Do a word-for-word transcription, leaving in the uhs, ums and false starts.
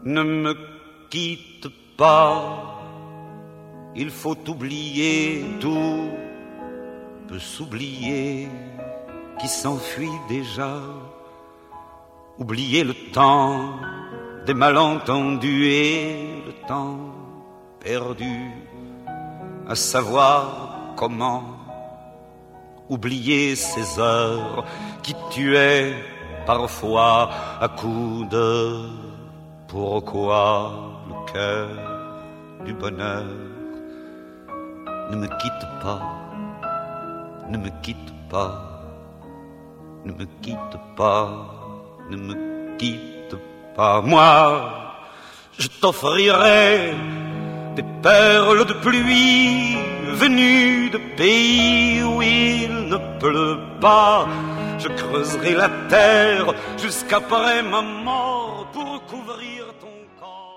Ne me quitte pas, il faut oublier, tout peut s'oublier qui s'enfuit déjà. Oublier le temps des malentendus et le temps perdu à savoir comment. Oublier ces heures qui tuaient parfois à coups de pourquoi le cœur du bonheur. Ne me quitte pas, ne me quitte pas, ne me quitte pas, ne me quitte pas. Moi, je t'offrirai des perles de pluie venues de pays où il ne pleut pas. Je creuserai la terre jusqu'après ma mort pour couvrir ton corps.